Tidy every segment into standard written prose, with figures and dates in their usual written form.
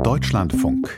Deutschlandfunk.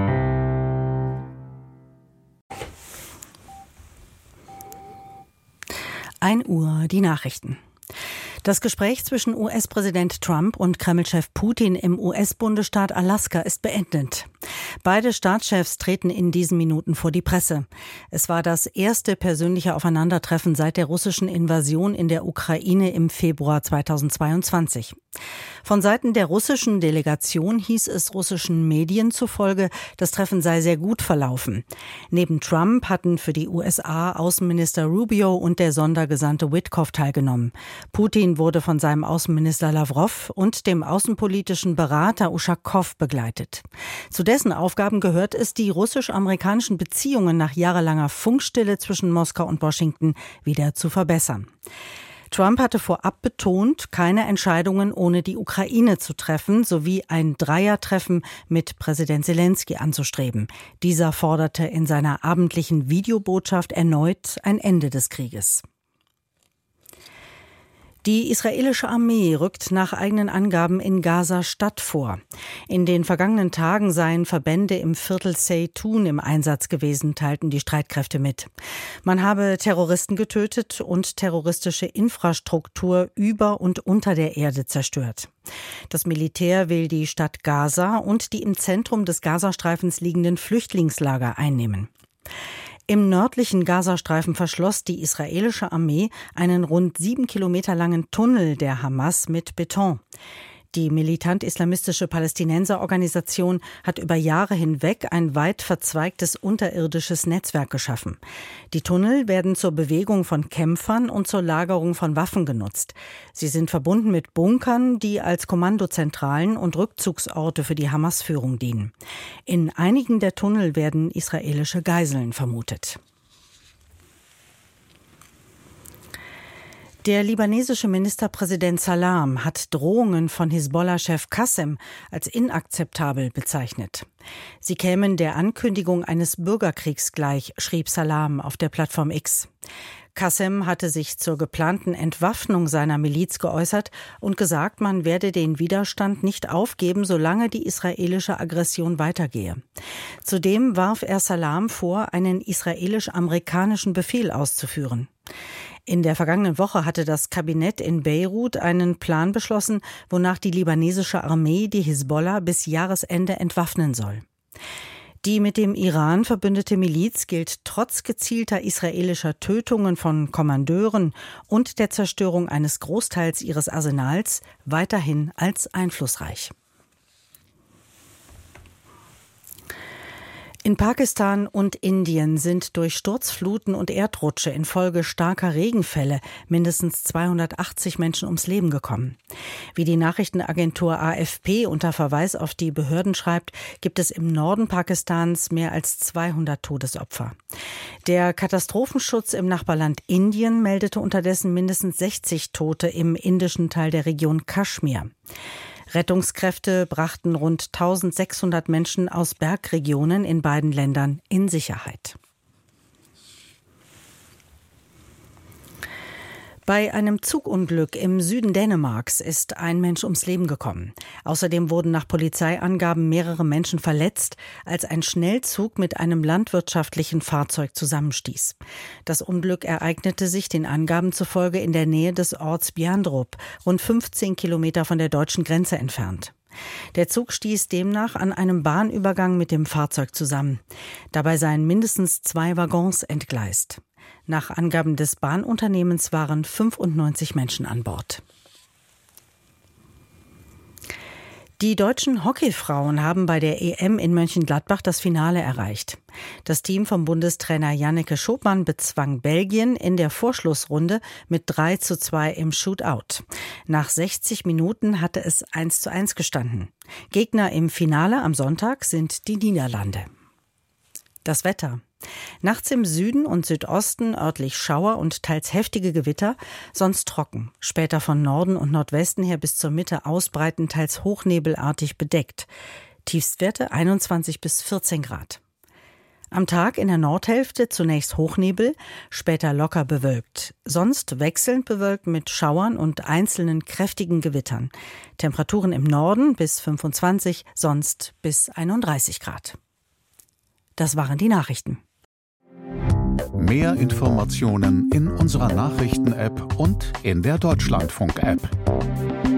Uhr, die Nachrichten. Das Gespräch zwischen US-Präsident Trump und Kreml-Chef Putin im US-Bundesstaat Alaska ist beendet. Beide Staatschefs treten in diesen Minuten vor die Presse. Es war das erste persönliche Aufeinandertreffen seit der russischen Invasion in der Ukraine im Februar 2022. Von Seiten der russischen Delegation hieß es russischen Medien zufolge, das Treffen sei sehr gut verlaufen. Neben Trump hatten für die USA Außenminister Rubio und der Sondergesandte Witkoff teilgenommen. Putin wurde von seinem Außenminister Lavrov und dem außenpolitischen Berater Uschakow begleitet. Zu dessen Aufgaben gehört es, die russisch-amerikanischen Beziehungen nach jahrelanger Funkstille zwischen Moskau und Washington wieder zu verbessern. Trump hatte vorab betont, keine Entscheidungen ohne die Ukraine zu treffen, sowie ein Dreiertreffen mit Präsident Zelensky anzustreben. Dieser forderte in seiner abendlichen Videobotschaft erneut ein Ende des Krieges. Die israelische Armee rückt nach eigenen Angaben in Gaza-Stadt vor. In den vergangenen Tagen seien Verbände im Viertel Zeytun im Einsatz gewesen, teilten die Streitkräfte mit. Man habe Terroristen getötet und terroristische Infrastruktur über und unter der Erde zerstört. Das Militär will die Stadt Gaza und die im Zentrum des Gazastreifens liegenden Flüchtlingslager einnehmen. Im nördlichen Gazastreifen verschloss die israelische Armee einen rund 7 Kilometer langen Tunnel der Hamas mit Beton. Die militant-islamistische Palästinenserorganisation hat über Jahre hinweg ein weit verzweigtes unterirdisches Netzwerk geschaffen. Die Tunnel werden zur Bewegung von Kämpfern und zur Lagerung von Waffen genutzt. Sie sind verbunden mit Bunkern, die als Kommandozentralen und Rückzugsorte für die Hamas-Führung dienen. In einigen der Tunnel werden israelische Geiseln vermutet. Der libanesische Ministerpräsident Salam hat Drohungen von Hisbollah-Chef Qassem als inakzeptabel bezeichnet. Sie kämen der Ankündigung eines Bürgerkriegs gleich, schrieb Salam auf der Plattform X. Qassem hatte sich zur geplanten Entwaffnung seiner Miliz geäußert und gesagt, man werde den Widerstand nicht aufgeben, solange die israelische Aggression weitergehe. Zudem warf er Salam vor, einen israelisch-amerikanischen Befehl auszuführen. In der vergangenen Woche hatte das Kabinett in Beirut einen Plan beschlossen, wonach die libanesische Armee die Hisbollah bis Jahresende entwaffnen soll. Die mit dem Iran verbündete Miliz gilt trotz gezielter israelischer Tötungen von Kommandeuren und der Zerstörung eines Großteils ihres Arsenals weiterhin als einflussreich. In Pakistan und Indien sind durch Sturzfluten und Erdrutsche infolge starker Regenfälle mindestens 280 Menschen ums Leben gekommen. Wie die Nachrichtenagentur AFP unter Verweis auf die Behörden schreibt, gibt es im Norden Pakistans mehr als 200 Todesopfer. Der Katastrophenschutz im Nachbarland Indien meldete unterdessen mindestens 60 Tote im indischen Teil der Region Kaschmir. Rettungskräfte brachten rund 1600 Menschen aus Bergregionen in beiden Ländern in Sicherheit. Bei einem Zugunglück im Süden Dänemarks ist ein Mensch ums Leben gekommen. Außerdem wurden nach Polizeiangaben mehrere Menschen verletzt, als ein Schnellzug mit einem landwirtschaftlichen Fahrzeug zusammenstieß. Das Unglück ereignete sich den Angaben zufolge in der Nähe des Orts Bjandrup, rund 15 Kilometer von der deutschen Grenze entfernt. Der Zug stieß demnach an einem Bahnübergang mit dem Fahrzeug zusammen. Dabei seien mindestens 2 Waggons entgleist. Nach Angaben des Bahnunternehmens waren 95 Menschen an Bord. Die deutschen Hockeyfrauen haben bei der EM in Mönchengladbach das Finale erreicht. Das Team vom Bundestrainer Janneke Schopmann bezwang Belgien in der Vorschlussrunde mit 3:2 im Shootout. Nach 60 Minuten hatte es 1:1 gestanden. Gegner im Finale am Sonntag sind die Niederlande. Das Wetter. Nachts im Süden und Südosten örtlich Schauer und teils heftige Gewitter, sonst trocken. Später von Norden und Nordwesten her bis zur Mitte ausbreitend, teils hochnebelartig bedeckt. Tiefstwerte 21 bis 14 Grad. Am Tag in der Nordhälfte zunächst Hochnebel, später locker bewölkt. Sonst wechselnd bewölkt mit Schauern und einzelnen kräftigen Gewittern. Temperaturen im Norden bis 25, sonst bis 31 Grad. Das waren die Nachrichten. Mehr Informationen in unserer Nachrichten-App und in der Deutschlandfunk-App.